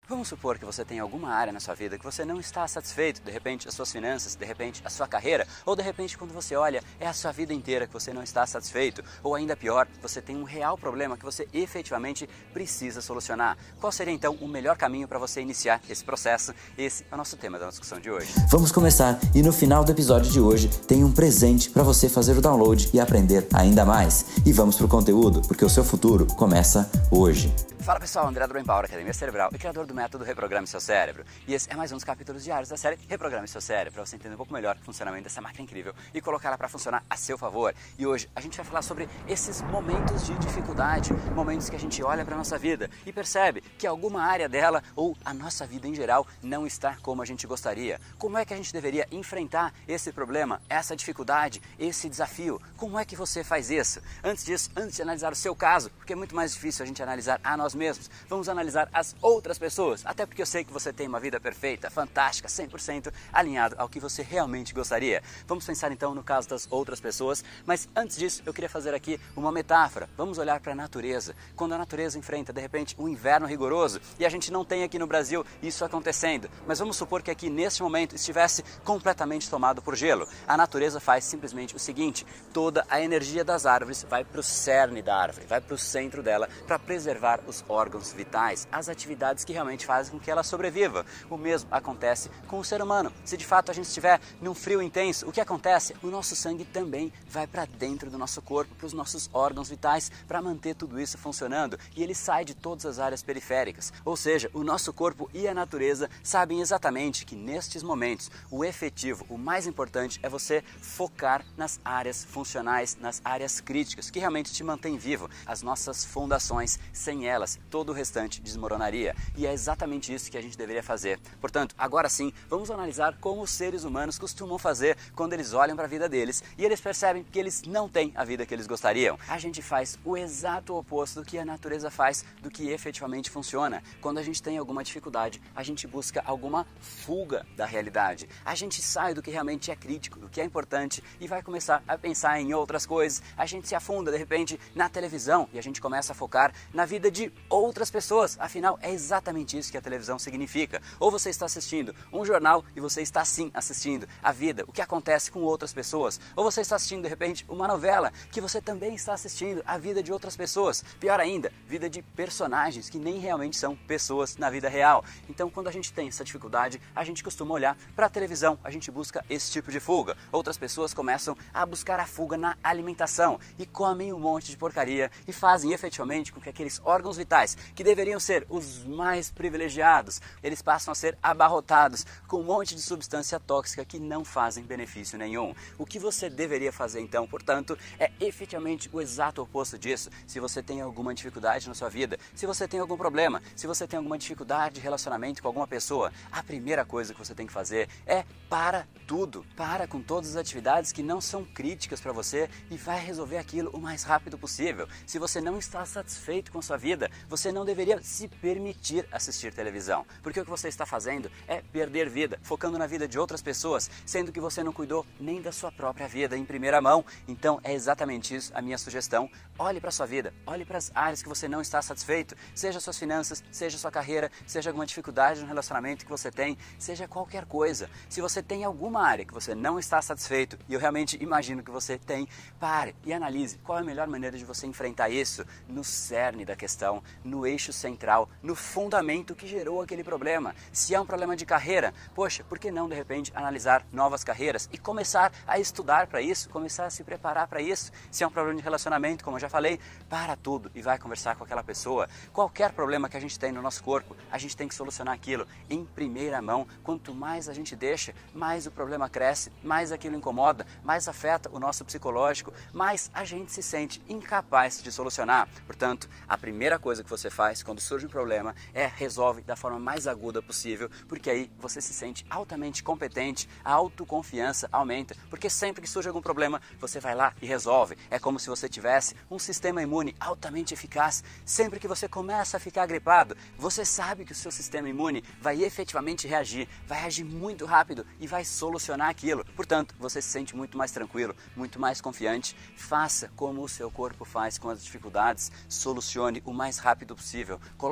Vamos supor que você tem alguma área na sua vida que você não está satisfeito, de repente as suas finanças, de repente a sua carreira, ou de repente quando você olha é a sua vida inteira que você não está satisfeito, ou ainda pior, você tem um real problema que você efetivamente precisa solucionar. Qual seria então o melhor caminho para você iniciar esse processo? Esse é o nosso tema da nossa discussão de hoje. Vamos começar e no final do episódio de hoje tem um presente para você fazer o download e aprender ainda mais. E vamos pro conteúdo, porque o seu futuro começa hoje. Fala pessoal, André do Brain Power, Academia Cerebral e criador do método Reprograme Seu Cérebro. E esse é mais um dos capítulos diários da série Reprograme Seu Cérebro, para você entender um pouco melhor o funcionamento dessa máquina incrível e colocar ela para funcionar a seu favor. E hoje a gente vai falar sobre esses momentos de dificuldade, momentos que a gente olha para a nossa vida e percebe que alguma área dela ou a nossa vida em geral não está como a gente gostaria. Como é que a gente deveria enfrentar esse problema, essa dificuldade, esse desafio? Como é que você faz isso? Antes disso, antes de analisar o seu caso, porque é muito mais difícil a gente analisar a nós mesmos, vamos analisar as outras pessoas, até porque eu sei que você tem uma vida perfeita, fantástica, 100% alinhado ao que você realmente gostaria. Vamos pensar então no caso das outras pessoas, mas antes disso eu queria fazer aqui uma metáfora. Vamos olhar para a natureza. Quando a natureza enfrenta de repente um inverno rigoroso, e a gente não tem aqui no Brasil isso acontecendo, mas vamos supor que aqui neste momento estivesse completamente tomado por gelo. A natureza faz simplesmente o seguinte: toda a energia das árvores vai para o cerne da árvore, vai para o centro dela, para preservar os órgãos vitais, as atividades que realmente fazem com que ela sobreviva. O mesmo acontece com o ser humano. Se de fato a gente estiver num frio intenso, o que acontece? O nosso sangue também vai para dentro do nosso corpo, para os nossos órgãos vitais, para manter tudo isso funcionando, e ele sai de todas as áreas periféricas. Ou seja, o nosso corpo e a natureza sabem exatamente que nestes momentos o efetivo, o mais importante é você focar nas áreas funcionais, nas áreas críticas, que realmente te mantém vivo. As nossas fundações, sem elas, todo o restante desmoronaria. E é exatamente isso que a gente deveria fazer. Portanto, agora sim, vamos analisar como os seres humanos costumam fazer quando eles olham para a vida deles e eles percebem que eles não têm a vida que eles gostariam. A gente faz o exato oposto do que a natureza faz, do que efetivamente funciona. Quando a gente tem alguma dificuldade, a gente busca alguma fuga da realidade. A gente sai do que realmente é crítico, do que é importante e vai começar a pensar em outras coisas. A gente se afunda, de repente, na televisão e a gente começa a focar na vida de outras pessoas. Afinal, é exatamente isso que a televisão significa. Ou você está assistindo um jornal e você está sim assistindo a vida, o que acontece com outras pessoas. Ou você está assistindo de repente uma novela que você também está assistindo a vida de outras pessoas. Pior ainda, vida de personagens que nem realmente são pessoas na vida real. Então, quando a gente tem essa dificuldade, a gente costuma olhar para a televisão, a gente busca esse tipo de fuga. Outras pessoas começam a buscar a fuga na alimentação e comem um monte de porcaria e fazem efetivamente com que aqueles órgãos vitais que deveriam ser os mais privilegiados, eles passam a ser abarrotados com um monte de substância tóxica que não fazem benefício nenhum. O que você deveria fazer então, portanto, é efetivamente o exato oposto disso. Se você tem alguma dificuldade na sua vida, se você tem algum problema, se você tem alguma dificuldade de relacionamento com alguma pessoa, a primeira coisa que você tem que fazer é para tudo. Para com todas as atividades que não são críticas para você e vai resolver aquilo o mais rápido possível. Se você não está satisfeito com a sua vida, você não deveria se permitir assistir televisão, porque o que você está fazendo é perder vida, focando na vida de outras pessoas, sendo que você não cuidou nem da sua própria vida em primeira mão. Então é exatamente isso a minha sugestão. Olhe para a sua vida, olhe para as áreas que você não está satisfeito, seja suas finanças, seja sua carreira, seja alguma dificuldade no relacionamento que você tem, seja qualquer coisa. Se você tem alguma área que você não está satisfeito, e eu realmente imagino que você tem, pare e analise qual é a melhor maneira de você enfrentar isso no cerne da questão, no eixo central, no fundamento que gerou aquele problema. Se é um problema de carreira, poxa, por que não de repente analisar novas carreiras e começar a estudar para isso, começar a se preparar para isso? Se é um problema de relacionamento, como eu já falei, para tudo e vai conversar com aquela pessoa. Qualquer problema que a gente tem no nosso corpo, a gente tem que solucionar aquilo em primeira mão. Quanto mais a gente deixa, mais o problema cresce, mais aquilo incomoda, mais afeta o nosso psicológico, mais a gente se sente incapaz de solucionar. Portanto, a primeira coisa que você faz quando surge um problema é resolve da forma mais aguda possível, porque aí você se sente altamente competente, a autoconfiança aumenta, porque sempre que surge algum problema, você vai lá e resolve. É como se você tivesse um sistema imune altamente eficaz. Sempre que você começa a ficar gripado, você sabe que o seu sistema imune vai efetivamente reagir, vai reagir muito rápido e vai solucionar aquilo. Portanto, você se sente muito mais tranquilo, muito mais confiante. Faça como o seu corpo faz com as dificuldades, solucione o mais rápido possível. Coloque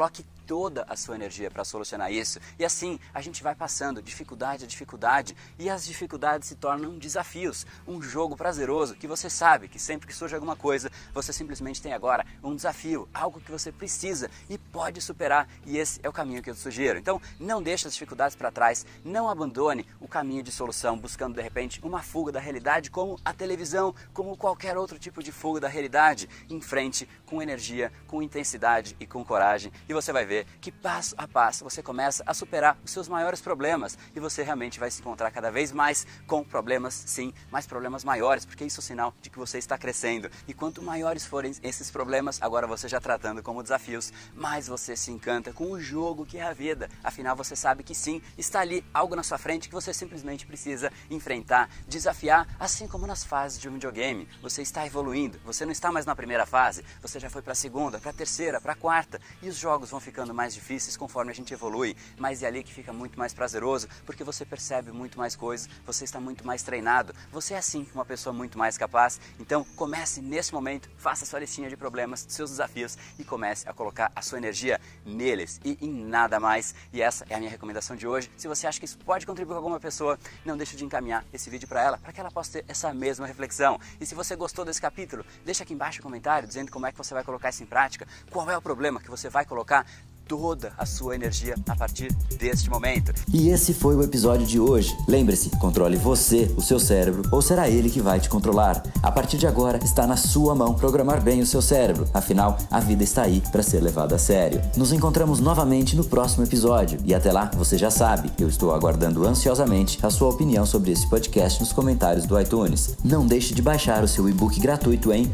toda a sua energia para solucionar isso. E assim, a gente vai passando dificuldade a dificuldade e as dificuldades se tornam desafios. Um jogo prazeroso que você sabe que sempre que surge alguma coisa, você simplesmente tem agora um desafio, algo que você precisa e pode superar. E esse é o caminho que eu te sugiro. Então, não deixe as dificuldades para trás, não abandone o caminho de solução buscando de repente uma fuga da realidade como a televisão, como qualquer outro tipo de fuga da realidade. Em frente, com energia, com intensidade e com coragem, e você vai ver que passo a passo você começa a superar os seus maiores problemas e você realmente vai se encontrar cada vez mais com problemas, sim, mais problemas maiores, porque isso é um sinal de que você está crescendo. E quanto maiores forem esses problemas, agora você já tratando como desafios, mais você se encanta com o jogo que é a vida. Afinal, você sabe que sim, está ali algo na sua frente que você simplesmente precisa enfrentar, desafiar, assim como nas fases de um videogame. Você está evoluindo, você não está mais na primeira fase, você já foi para a segunda, para a terceira, para a quarta, e os jogos vão ficando mais difíceis conforme a gente evolui, mas é ali que fica muito mais prazeroso, porque você percebe muito mais coisas, você está muito mais treinado, você é assim uma pessoa muito mais capaz. Então comece nesse momento, faça sua listinha de problemas, seus desafios e comece a colocar a sua energia neles e em nada mais. E essa é a minha recomendação de hoje. Se você acha que isso pode contribuir com alguma pessoa, não deixe de encaminhar esse vídeo para ela que ela possa ter essa mesma reflexão. E se você gostou desse capítulo, deixa aqui embaixo um comentário dizendo como é que você vai colocar isso em prática, qual é o problema que você vai colocar toda a sua energia a partir deste momento. E esse foi o episódio de hoje. Lembre-se, controle você, o seu cérebro, ou será ele que vai te controlar? A partir de agora, está na sua mão programar bem o seu cérebro. Afinal, a vida está aí para ser levada a sério. Nos encontramos novamente no próximo episódio. E até lá, você já sabe, eu estou aguardando ansiosamente a sua opinião sobre esse podcast nos comentários do iTunes. Não deixe de baixar o seu e-book gratuito em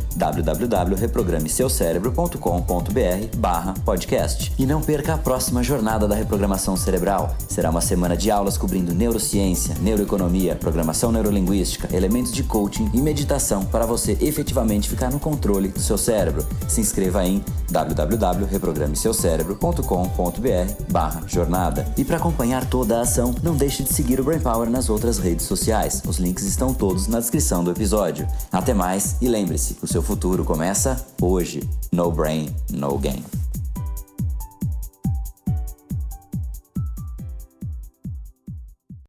www.reprogrameseucerebro.com.br/podcast. E não perca a próxima jornada da reprogramação cerebral. Será uma semana de aulas cobrindo neurociência, neuroeconomia, programação neurolinguística, elementos de coaching e meditação para você efetivamente ficar no controle do seu cérebro. Se inscreva em www.reprogrameseucerebro.com.br/jornada. E para acompanhar toda a ação, não deixe de seguir o Brain Power nas outras redes sociais. Os links estão todos na descrição do episódio. Até mais e lembre-se, o seu futuro começa hoje. No brain, no game.